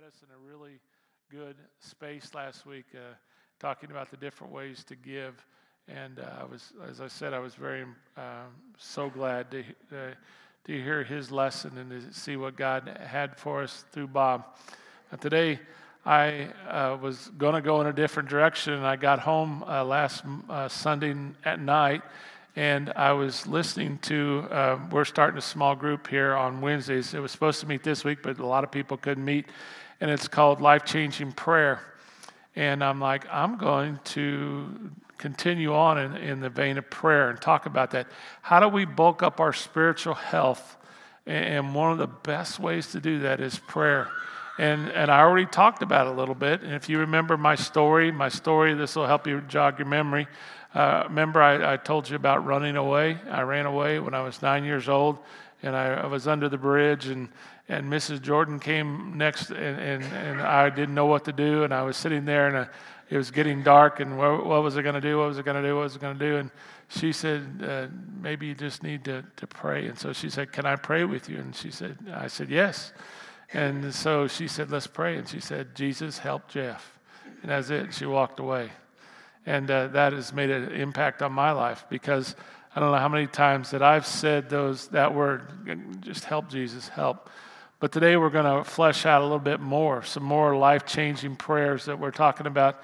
us in a really good space last week, talking about the different ways to give. And as I said, I was very so glad to hear his lesson and to see what God had for us through Bob. Today, I was going to go in a different direction, and I got home last Sunday at night, and I was listening to, we're starting a small group here on Wednesdays. It was supposed to meet this week, but a lot of people couldn't meet, and it's called Life-Changing Prayer. And I'm like, I'm going to continue on in the vein of prayer and talk about that. How do we bulk up our spiritual health? And one of the best ways to do that is prayer. And I already talked about it a little bit. And if you remember my story, this will help you jog your memory. Remember I told you about running away? I ran away when I was 9 years old, and I was under the bridge, and Mrs. Jordan came next, and I didn't know what to do, and I was sitting there, and it was getting dark, and what was I going to do? What was I going to do? And she said, maybe you just need to pray. And so she said, can I pray with you? And I said, yes. And so she said, let's pray. And she said, Jesus, help Jeff. And that's it. She walked away. And that has made an impact on my life, because I don't know how many times that I've said that word, just help Jesus, help. But today we're going to flesh out a little bit more, some more life-changing prayers that we're talking about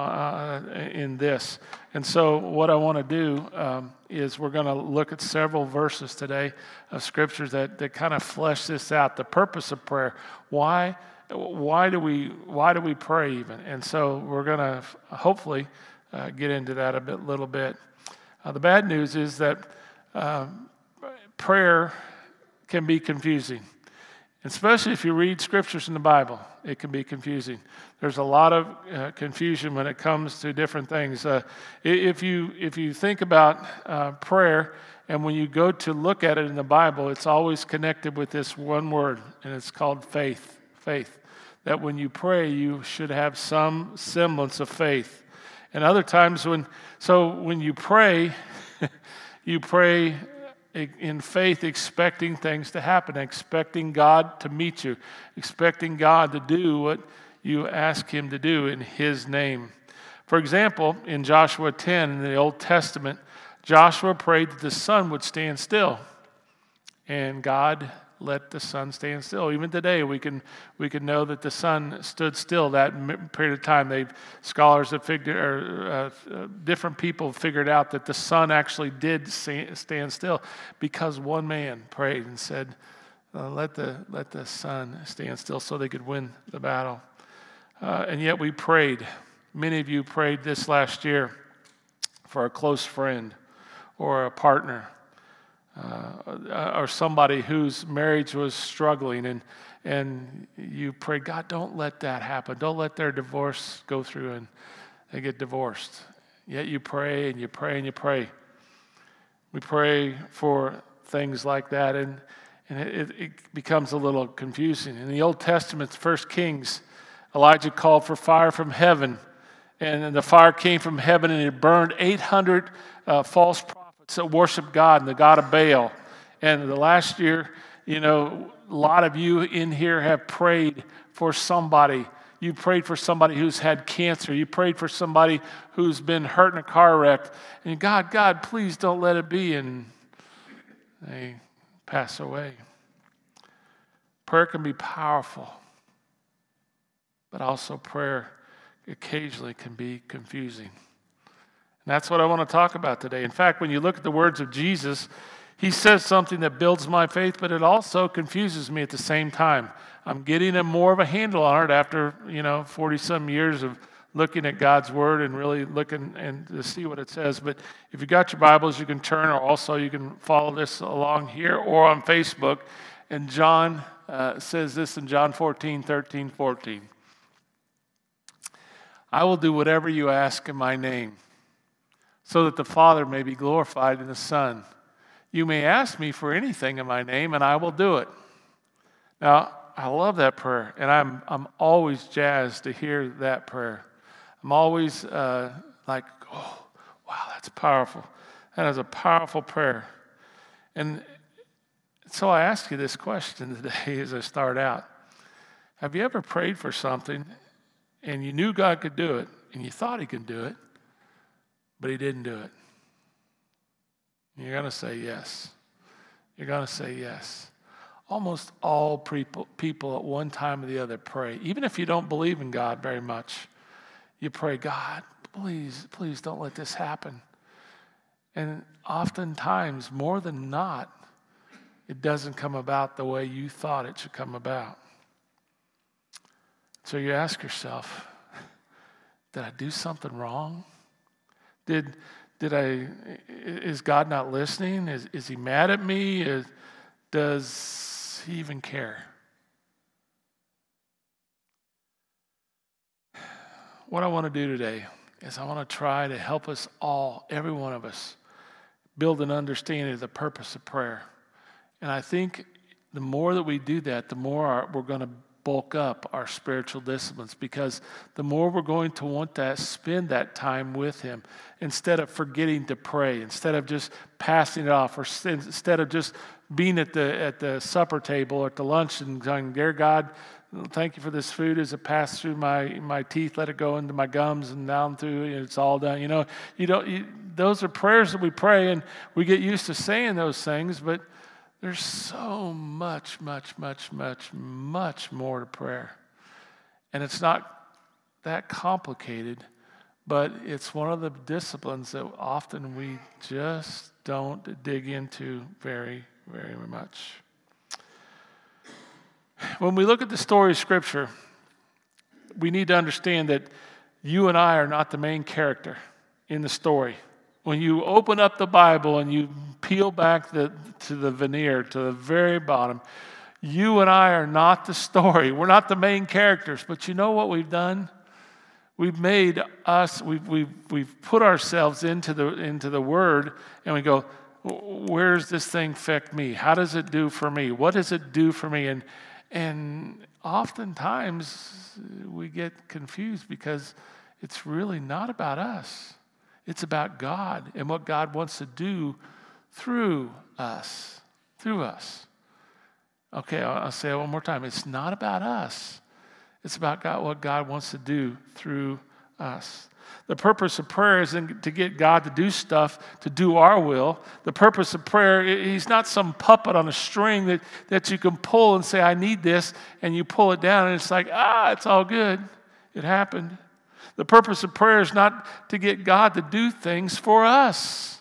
in this. And so what I want to do is we're going to look at several verses today of scriptures that kind of flesh this out, the purpose of prayer. Why do we pray even? And so we're going to hopefully get into that a little bit. The bad news is that prayer can be confusing. Especially if you read scriptures in the Bible, it can be confusing. There's a lot of confusion when it comes to different things. If you think about prayer, and when you go to look at it in the Bible, it's always connected with this one word, and it's called faith. Faith. That when you pray, you should have some semblance of faith. And other times when you pray, you pray in faith, expecting things to happen, expecting God to meet you, expecting God to do what you ask him to do in his name. For example, in Joshua 10 in the Old Testament, Joshua prayed that the sun would stand still, and God let the sun stand still. Even today, we can know that the sun stood still that period of time. Scholars have figured, or different people have figured out that the sun actually did stand still because one man prayed and said, "Let the sun stand still," so they could win the battle. And yet we prayed. Many of you prayed this last year for a close friend or a partner. Or somebody whose marriage was struggling, and you pray, God, don't let that happen. Don't let their divorce go through and they get divorced. Yet you pray and you pray and you pray. We pray for things like that, and it becomes a little confusing. In the Old Testament, 1 Kings, Elijah called for fire from heaven, and the fire came from heaven, and it burned 800 false prophets that worship God and the God of Baal. And the last year, a lot of you in here have prayed for somebody. You prayed for somebody who's had cancer. You prayed for somebody who's been hurt in a car wreck. And God, please don't let it be. And they pass away. Prayer can be powerful, but also prayer occasionally can be confusing. And that's what I want to talk about today. In fact, when you look at the words of Jesus, he says something that builds my faith, but it also confuses me at the same time. I'm getting more of a handle on it after, 40-some years of looking at God's Word and really looking and to see what it says. But if you got your Bibles, you can turn, or also you can follow this along here or on Facebook. And John says this in John 14:13-14. I will do whatever you ask in my name, so that the Father may be glorified in the Son. You may ask me for anything in my name, and I will do it. Now, I love that prayer, and I'm always jazzed to hear that prayer. I'm always like, oh, wow, that's powerful. That is a powerful prayer. And so I ask you this question today as I start out. Have you ever prayed for something and you knew God could do it and you thought he could do it, but he didn't do it? You're going to say yes. You're going to say yes. Almost all people at one time or the other pray. Even if you don't believe in God very much, you pray, God, please don't let this happen. And oftentimes, more than not, it doesn't come about the way you thought it should come about. So you ask yourself, did I do something wrong? Is God not listening? Is he mad at me? Does he even care? What I want to do today is I want to try to help us all, every one of us, build an understanding of the purpose of prayer. And I think the more that we do that, the more we're going to bulk up our spiritual disciplines, because the more we're going to want to spend that time with him instead of forgetting to pray, instead of just passing it off, or instead of just being at the supper table or at the lunch and going, dear God, thank you for this food as it passed through my teeth, let it go into my gums and down through, it's all done. Those are prayers that we pray, and we get used to saying those things, but there's so much more to prayer. And it's not that complicated, but it's one of the disciplines that often we just don't dig into very, very much. When we look at the story of Scripture, we need to understand that you and I are not the main character in the story. When you open up the Bible and you peel back to the veneer, to the very bottom, you and I are not the story. We're not the main characters. But you know what we've done? We've put ourselves into the Word, and we go, where does this thing affect me? How does it do for me? What does it do for me? And oftentimes we get confused because it's really not about us. It's about God and what God wants to do through us. Okay, I'll say it one more time. It's not about us. It's about God, what God wants to do through us. The purpose of prayer isn't to get God to do stuff, to do our will. The purpose of prayer, he's not some puppet on a string that you can pull and say, I need this, and you pull it down, and it's like, it's all good. It happened. The purpose of prayer is not to get God to do things for us.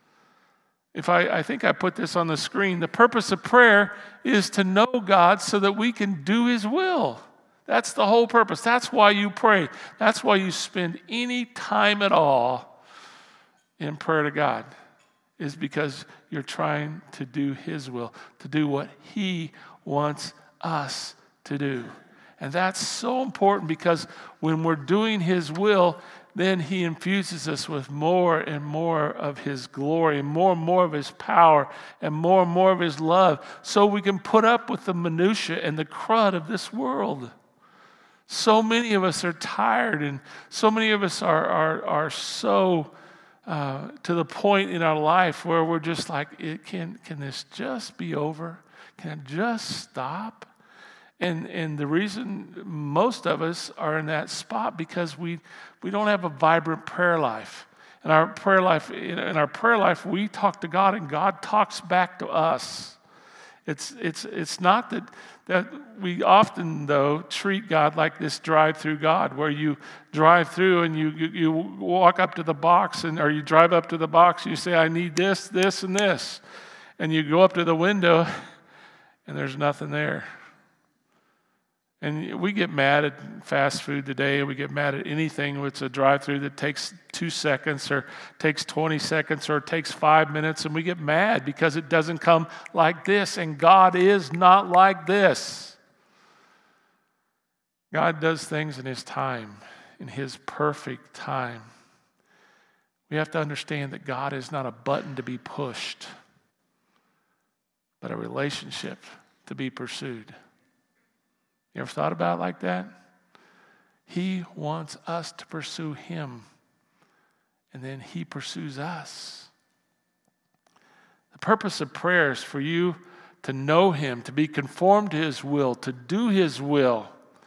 I think I put this on the screen. The purpose of prayer is to know God so that we can do his will. That's the whole purpose. That's why you pray. That's why you spend any time at all in prayer to God, is because you're trying to do his will, to do what he wants us to do. And that's so important, because when we're doing his will, then he infuses us with more and more of his glory, and more of his power, and more of his love, so we can put up with the minutia and the crud of this world. So many of us are tired, and so many of us are so to the point in our life where we're just like, can this just be over? Can it just stop? And the reason most of us are in that spot because we don't have a vibrant prayer life. In our prayer life, we talk to God and God talks back to us. It's not that we often, though, treat God like this drive-through God, where you drive through and you walk up to the box, or you drive up to the box and you say, I need this, this, and this. And you go up to the window and there's nothing there. And we get mad at fast food today. We get mad at anything that's a drive-through that takes 2 seconds or takes 20 seconds or takes 5 minutes. And we get mad because it doesn't come like this. And God is not like this. God does things in his time, in his perfect time. We have to understand that God is not a button to be pushed, but a relationship to be pursued. You ever thought about it like that? He wants us to pursue him, and then he pursues us. The purpose of prayer is for you to know him, to be conformed to his will, to do his will.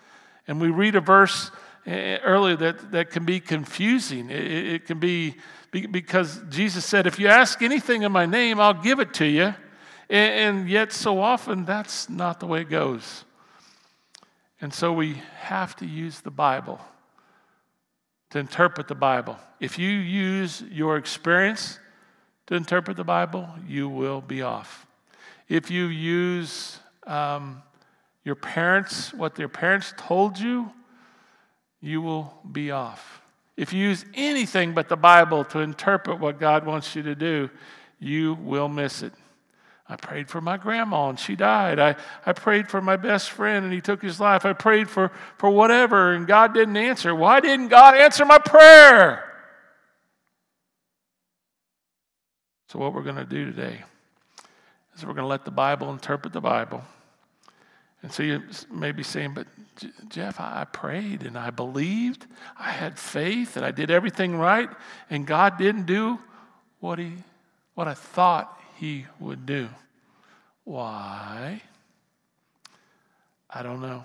And we read a verse earlier that can be confusing. It can be because Jesus said, if you ask anything in my name, I'll give it to you. And yet so often that's not the way it goes. And so we have to use the Bible to interpret the Bible. If you use your experience to interpret the Bible, you will be off. If you use your parents, what their parents told you, you will be off. If you use anything but the Bible to interpret what God wants you to do, you will miss it. I prayed for my grandma and she died. I prayed for my best friend and he took his life. I prayed for whatever and God didn't answer. Why didn't God answer my prayer? So what we're going to do today is we're going to let the Bible interpret the Bible. And so you may be saying, but Jeff, I prayed and I believed, I had faith and I did everything right and God didn't do what I thought he would do. Why? I don't know.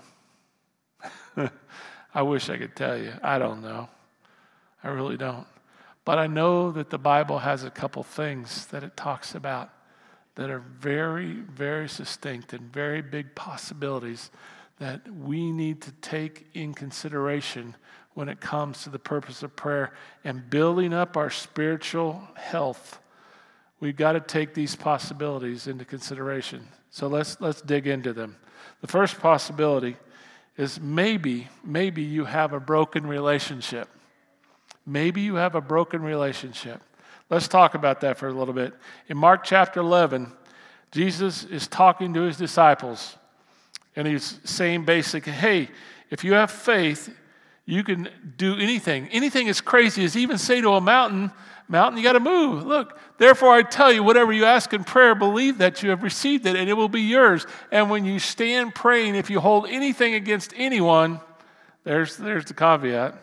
I wish I could tell you. I don't know. I really don't. But I know that the Bible has a couple things that it talks about that are very, very distinct and very big possibilities that we need to take in consideration when it comes to the purpose of prayer and building up our spiritual health. We've got to take these possibilities into consideration. So let's dig into them. The first possibility is maybe you have a broken relationship. Maybe you have a broken relationship. Let's talk about that for a little bit. In Mark chapter 11, Jesus is talking to his disciples, and he's saying basically, hey, if you have faith, you can do anything. Anything as crazy as even say to a mountain, you got to move. Look, therefore I tell you, whatever you ask in prayer, believe that you have received it, and it will be yours. And when you stand praying, if you hold anything against anyone, there's the caveat.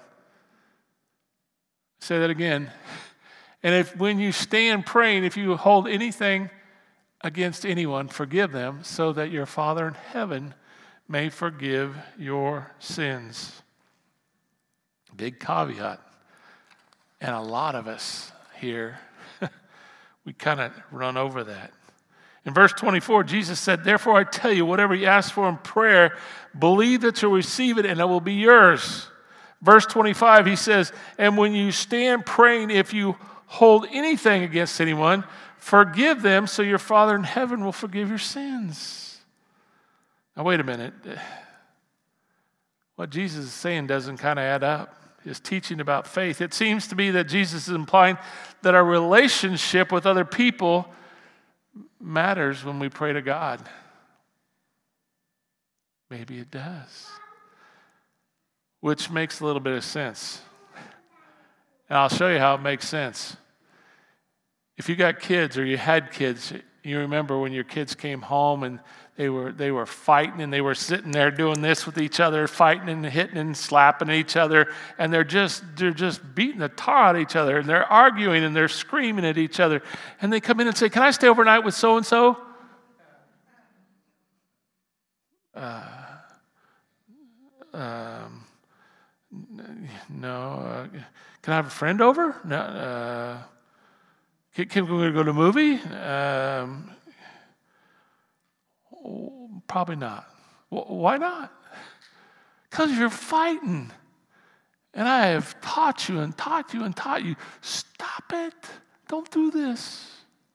Say that again. And when you stand praying, if you hold anything against anyone, forgive them, so that your Father in heaven may forgive your sins. Big caveat. And a lot of us here, we kind of run over that. In verse 24, Jesus said, therefore I tell you, whatever you ask for in prayer, believe that you'll receive it and it will be yours. Verse 25, he says, and when you stand praying, if you hold anything against anyone, forgive them so your Father in heaven will forgive your sins. Now, wait a minute. What Jesus is saying doesn't kind of add up. His teaching about faith. It seems to be that Jesus is implying that our relationship with other people matters when we pray to God. Maybe it does. Which makes a little bit of sense. And I'll show you how it makes sense. If you got kids or you had kids, you remember when your kids came home and they were fighting and they were sitting there doing this with each other, fighting and hitting and slapping each other, and they're just beating the tar out of each other, and they're arguing and they're screaming at each other, and they come in and say, "Can I stay overnight with so and so?" No. Can I have a friend over? No. Can we go to a movie? Probably not. Why not? Because you're fighting. And I have taught you and taught you and taught you. Stop it. Don't do this.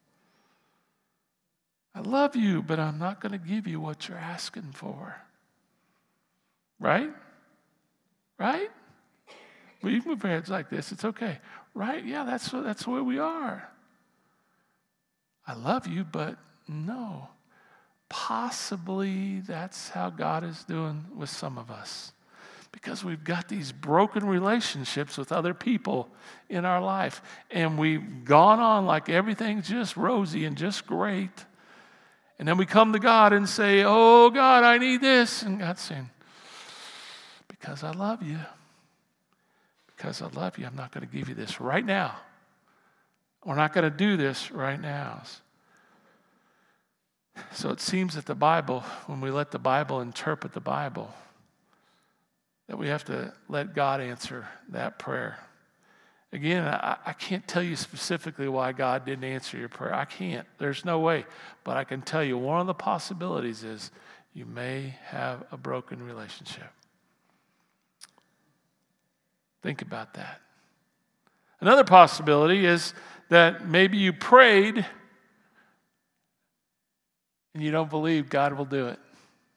I love you, but I'm not going to give you what you're asking for. Right? Right? Well, you can move your heads like this. It's okay. Right? Yeah, that's where we are. I love you, but no. Possibly that's how God is doing with some of us. Because we've got these broken relationships with other people in our life. And we've gone on like everything's just rosy and just great. And then we come to God and say, "Oh, God, I need this." And God's saying, "Because I love you. Because I love you, I'm not going to give you this right now. We're not going to do this right now." So it seems that the Bible, when we let the Bible interpret the Bible, that we have to let God answer that prayer. Again, I can't tell you specifically why God didn't answer your prayer. I can't. There's no way. But I can tell you one of the possibilities is you may have a broken relationship. Think about that. Another possibility is that maybe you prayed and you don't believe God will do it.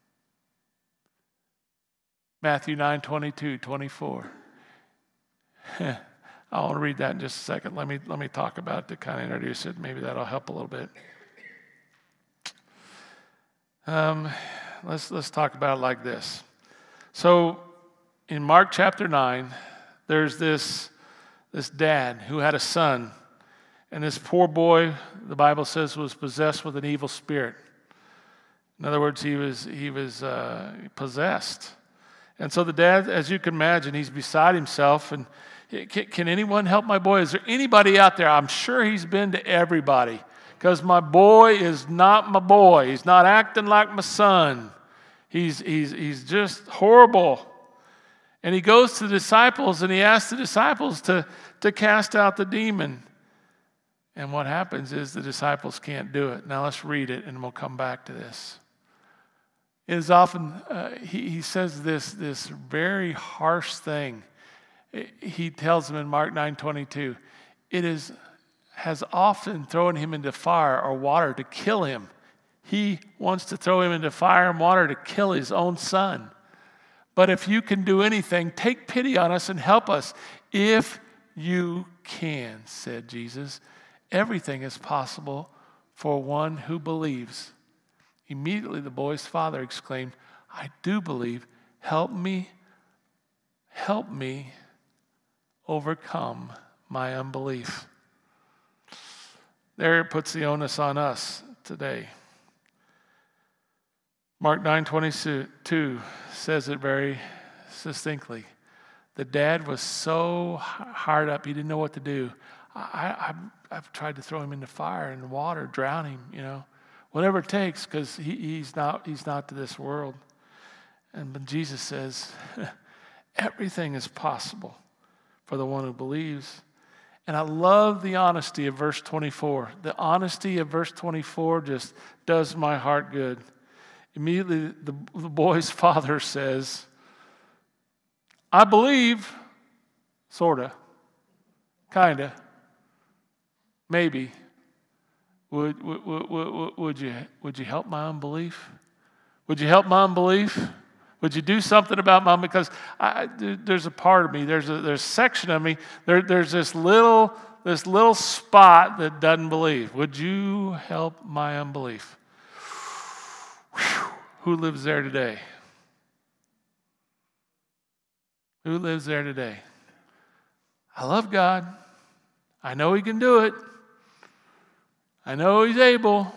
Matthew 9:22-24. I want to read that in just a second. Let me talk about it to kind of introduce it. Maybe that'll help a little bit. Let's talk about it like this. So in Mark chapter 9, there's this dad who had a son, and this poor boy, the Bible says, was possessed with an evil spirit. In other words, he was possessed. And so the dad, as you can imagine, he's beside himself, and can anyone help my boy? Is there anybody out there? I'm sure he's been to everybody, because my boy is not my boy. He's not acting like my son. He's just horrible. And he goes to the disciples, and he asks the disciples to cast out the demon. And what happens is the disciples can't do it. Now let's read it, and we'll come back to this. It is often, he says this very harsh thing. He tells them in Mark 9:22, has often thrown him into fire or water to kill him. He wants to throw him into fire and water to kill his own son. But if you can do anything, take pity on us and help us. If you can, said Jesus, everything is possible for one who believes. Immediately the boy's father exclaimed, I do believe. Help me overcome my unbelief. There it puts the onus on us today. Mark 9:22 says it very succinctly. The dad was so hard up, he didn't know what to do. I've tried to throw him into fire and water, drown him, whatever it takes, because he's not to this world. But Jesus says, everything is possible for the one who believes. And I love the honesty of verse 24. The honesty of verse 24 just does my heart good. Immediately, the boy's father says, I believe, sort of, kind of, maybe. Would you help my unbelief? Would you help my unbelief? Would you do something about my, because there's a part of me, there's a section of me, there's this little spot that doesn't believe. Would you help my unbelief? Whew. Who lives there today? Who lives there today? I love God. I know He can do it. I know He's able.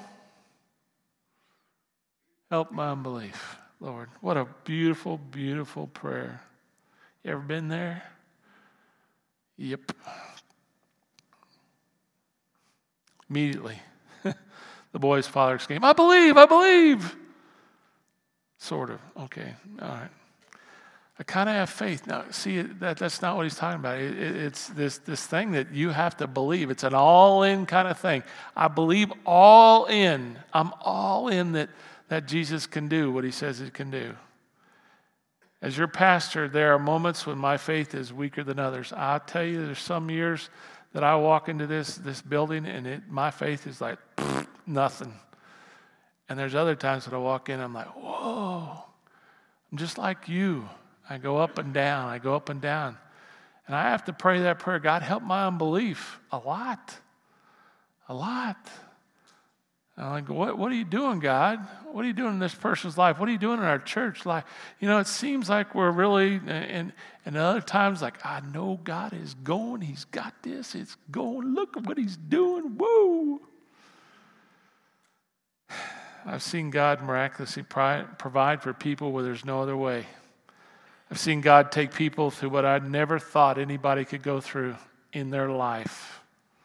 Help my unbelief, Lord. What a beautiful, beautiful prayer. You ever been there? Yep. Immediately, the boy's father exclaimed, I believe. Sort of. Okay. All right. I kind of have faith. Now, see, that's not what he's talking about. It's this thing that you have to believe. It's an all-in kind of thing. I believe all in. I'm all in that Jesus can do what He says He can do. As your pastor, there are moments when my faith is weaker than others. I'll tell you, there's some years that I walk into this building and my faith is like nothing. And there's other times that I walk in and I'm like, whoa, I'm just like you. I go up and down. And I have to pray that prayer, God, help my unbelief a lot. And I'm like, what are you doing, God? What are you doing in this person's life? What are you doing in our church life? It seems like we're really, and other times like, I know God is going. He's got this. It's going. Look at what He's doing. Woo! I've seen God miraculously provide for people where there's no other way. I've seen God take people through what I never thought anybody could go through in their life.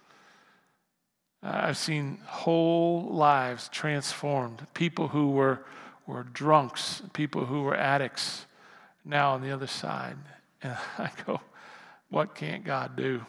I've seen whole lives transformed. People who were drunks, people who were addicts, now on the other side. And I go, what can't God do?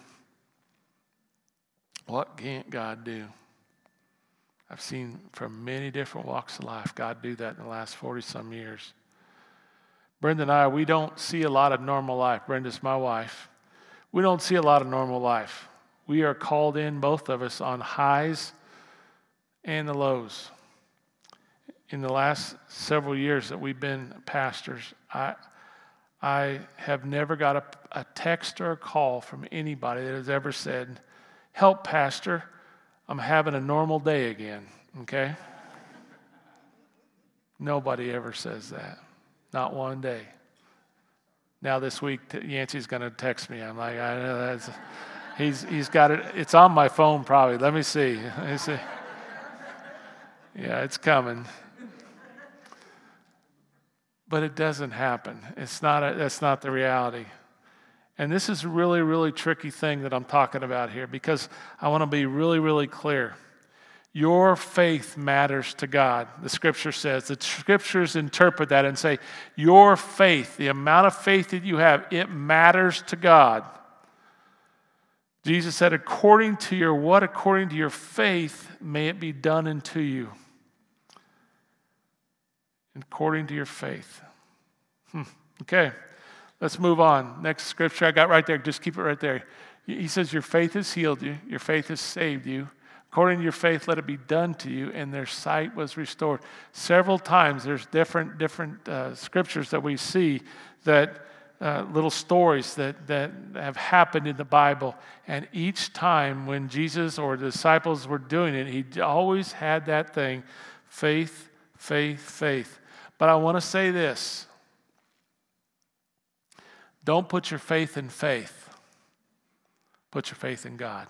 What can't God do? I've seen from many different walks of life God do that in the last 40-some years. Brenda and I, we don't see a lot of normal life. Brenda's my wife. We don't see a lot of normal life. We are called in, both of us, on highs and the lows. In the last several years that we've been pastors, I have never got a text or a call from anybody that has ever said, "Help, Pastor, I'm having a normal day again," okay? Nobody ever says that. Not one day. Now this week, Yancey's going to text me. I'm like, I know that's... He's got it. It's on my phone probably. Let me see. Yeah, it's coming. But it doesn't happen. That's not the reality. And this is a really, really tricky thing that I'm talking about here, because I want to be really, really clear. Your faith matters to God, the Scripture says. The Scriptures interpret that and say, your faith, the amount of faith that you have, it matters to God. Jesus said, according to your what? According to your faith, may it be done unto you. According to your faith. Okay, let's move on. Next scripture I got right there. Just keep it right there. He says, your faith has healed you. Your faith has saved you. According to your faith, let it be done to you, and their sight was restored. Several times there's different scriptures that we see that little stories that have happened in the Bible. And each time when Jesus or the disciples were doing it, he always had that thing, faith, faith, faith. But I want to say this. Don't put your faith in faith. Put your faith in God.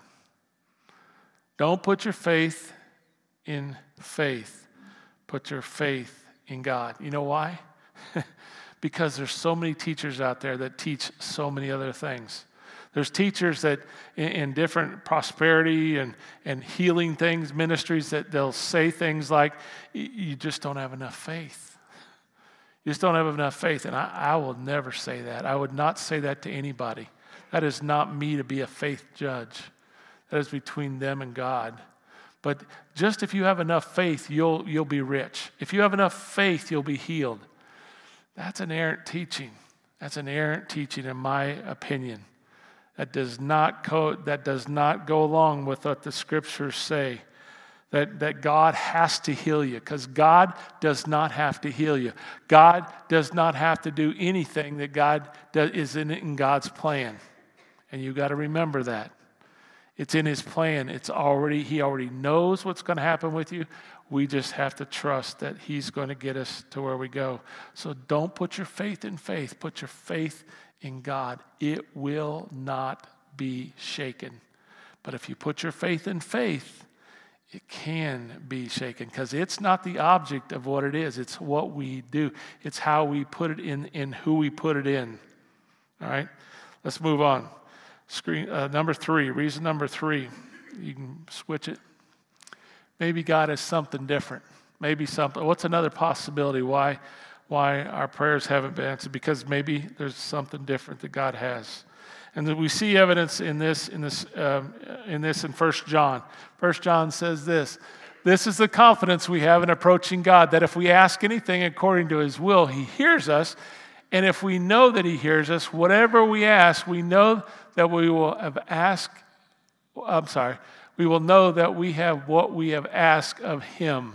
Don't put your faith in faith. Put your faith in God. You know why? Because there's so many teachers out there that teach so many other things. There's teachers that in different prosperity and healing things, ministries, that they'll say things like, you just don't have enough faith. You just don't have enough faith. And I will never say that. I would not say that to anybody. That is not me to be a faith judge. That is between them and God. But just if you have enough faith, you'll be rich. If you have enough faith, you'll be healed. That's an errant teaching. That's an errant teaching, in my opinion. That does not go along with what the Scriptures say. That God has to heal you, because God does not have to heal you. God does not have to do anything that God is in God's plan. And you've got to remember that. It's in His plan. He already knows what's going to happen with you. We just have to trust that He's going to get us to where we go. So don't put your faith in faith. Put your faith in God. It will not be shaken. But if you put your faith in faith, it can be shaken, because it's not the object of what it is. It's what we do. It's how we put it in who we put it in. All right? Let's move on. Number 3, reason number 3, you can switch it. Maybe God has something different. Maybe something. What's another possibility why our prayers haven't been answered? Because maybe there's something different that God has. And we see evidence in this in 1 John. 1 John says this. This is the confidence we have in approaching God, that if we ask anything according to His will, He hears us. And if we know that He hears us, whatever we ask, we know that we will have asked. We will know that we have what we have asked of Him.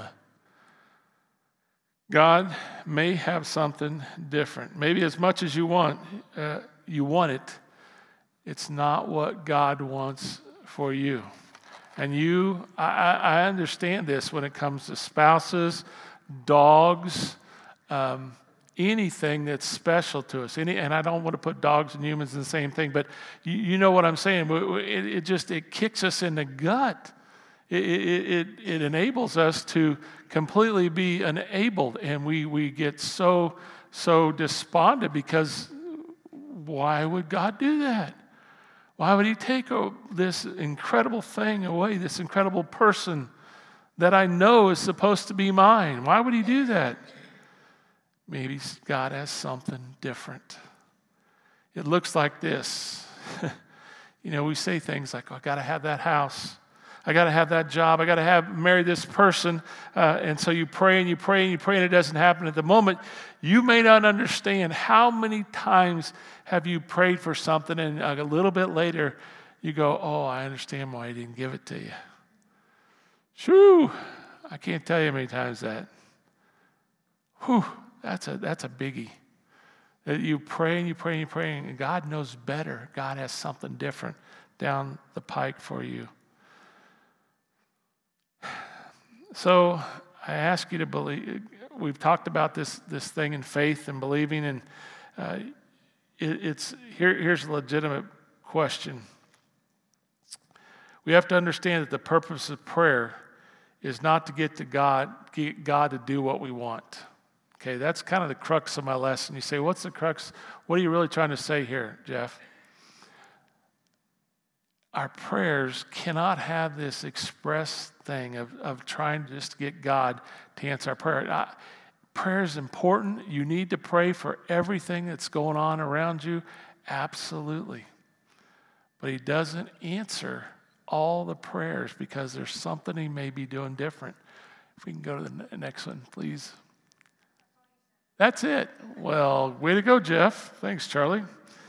God may have something different. Maybe as much as you want it. It's not what God wants for you. And I understand this when it comes to spouses, dogs, anything that's special to us. And I don't want to put dogs and humans in the same thing, but you know what I'm saying. It kicks us in the gut. It enables us to completely be enabled, and we get so despondent, because why would God do that? Why would He take this incredible thing away, this incredible person that I know is supposed to be mine? Why would He do that? maybe God has something different. It looks like this. We say things like, I got to have that house. I got to have that job. I got to marry this person. And so you pray and you pray and you pray and it doesn't happen at the moment. You may not understand how many times have you prayed for something and a little bit later you go, oh, I understand why he didn't give it to you. Shoo! I can't tell you how many times that. Whew, that's a biggie. That you pray and you pray and you pray and God knows better. God has something different down the pike for you. So I ask you to believe. We've talked about this thing in faith and believing, and here's a legitimate question. We have to understand that the purpose of prayer is not to get God to do what we want. Okay, that's kind of the crux of my lesson. You say, what's the crux? What are you really trying to say here, Jeff? Our prayers cannot have this express thing of trying just to get God to answer our prayer. Prayer is important. You need to pray for everything that's going on around you. Absolutely. But he doesn't answer all the prayers because there's something he may be doing different. If we can go to the next one, please. That's it. Well, way to go, Jeff. Thanks, Charlie.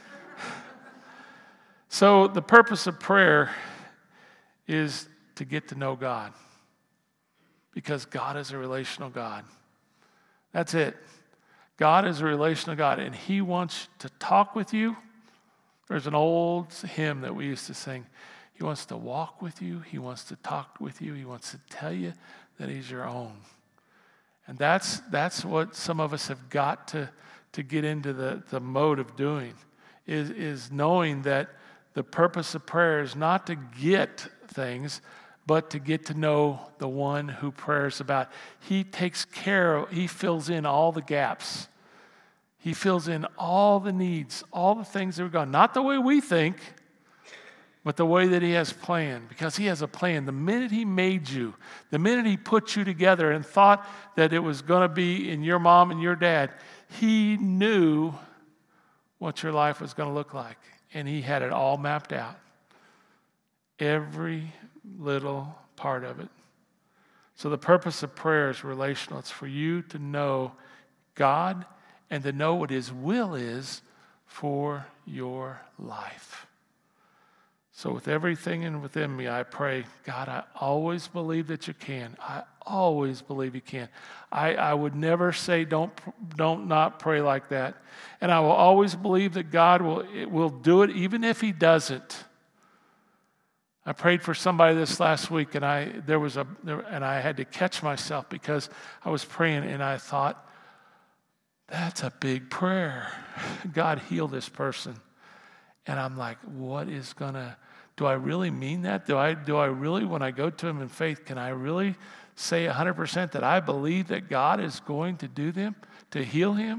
So the purpose of prayer is to get to know God because God is a relational God. That's it. God is a relational God, and he wants to talk with you. There's an old hymn that we used to sing. He wants to walk with you. He wants to talk with you. He wants to tell you that he's your own. And that's what some of us have got to get into the mode of doing, is knowing that the purpose of prayer is not to get things, but to get to know the one who prayer is about. He fills in all the gaps. He fills in all the needs, all the things that are gone. Not the way we think, but the way that he has planned. Because he has a plan. The minute he made you, the minute he put you together and thought that it was going to be in your mom and your dad, he knew what your life was going to look like. And he had it all mapped out. Every little part of it. So the purpose of prayer is relational. It's for you to know God and to know what his will is for your life. So with everything within me, I pray, God, I always believe that you can. I always believe you can. I would never say don't not pray like that. And I will always believe that God will do it even if he doesn't. I prayed for somebody this last week, and I had to catch myself because I was praying and I thought, that's a big prayer. God, heal this person. And I'm like, do I really mean that? Do I really, when I go to him in faith, can I really say 100% that I believe that God is going to do them, to heal him?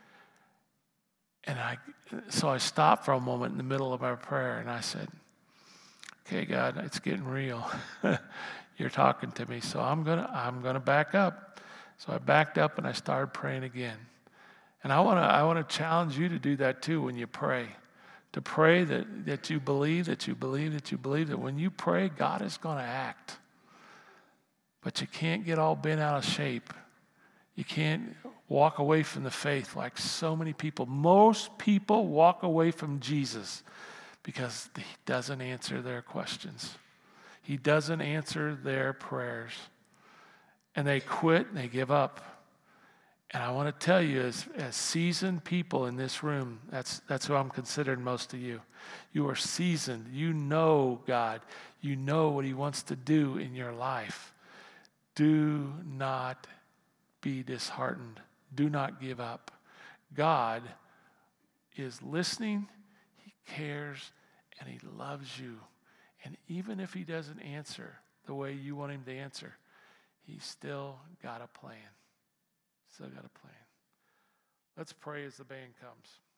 And so I stopped for a moment in the middle of our prayer and I said, okay, God, it's getting real. You're talking to me, so I'm gonna back up. So I backed up and I started praying again. And I want to challenge you to do that too when you pray. To pray that you believe that when you pray, God is going to act. But you can't get all bent out of shape. You can't walk away from the faith like so many people. Most people walk away from Jesus because he doesn't answer their questions. He doesn't answer their prayers. And they quit and they give up. And I want to tell you, as seasoned people in this room, that's who I'm considering most of you. You are seasoned. You know God. You know what he wants to do in your life. Do not be disheartened. Do not give up. God is listening. He cares, and he loves you. And even if he doesn't answer the way you want him to answer, he's still got a plan. Still got a plan. Let's pray as the band comes.